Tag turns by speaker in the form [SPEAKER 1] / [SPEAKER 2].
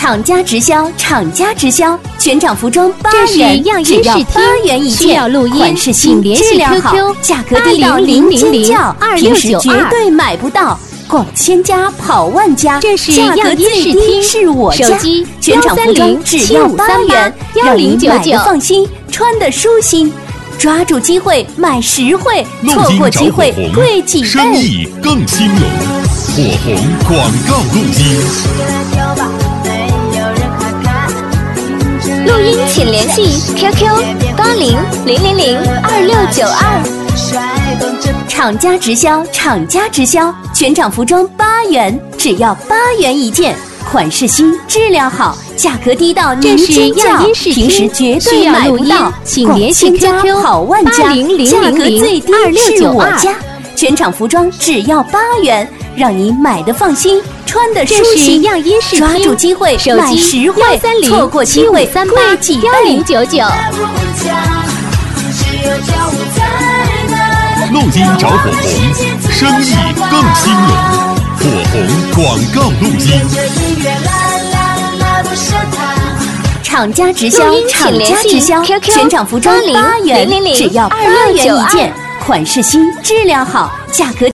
[SPEAKER 1] 厂家直销，厂家直销，全场服装8元，只要8元一件。
[SPEAKER 2] 需要录音，
[SPEAKER 1] 款式新，质量好，价格低到零尖叫，平时绝对买不到。逛千家跑万家，
[SPEAKER 2] 这是
[SPEAKER 1] 价格最低是我家。全场服装只要8元，让你买的放心，穿的舒心。抓住机会买实惠，错过机会贵几倍。
[SPEAKER 3] 生意更兴隆，火红广告录音。
[SPEAKER 4] 录音请联系 QQ8000022692。
[SPEAKER 1] 厂家直销，厂家直销，全场服装8元，只要8元一件。款式新，质量好，价格低到零尖叫，平时绝对买不到。
[SPEAKER 2] 请联系 QQ
[SPEAKER 1] 跑万家，价格最低是我家。全场服装只要8元，让你买的放心，穿的舒心。抓住机会买实惠，错过机会贵几倍。
[SPEAKER 4] 1099。
[SPEAKER 3] 录音找火红，生意更兴隆。火红广告录音。
[SPEAKER 1] 厂家直销，厂家直销，全场服装8元，只要8元一件。款式新，质量好，价格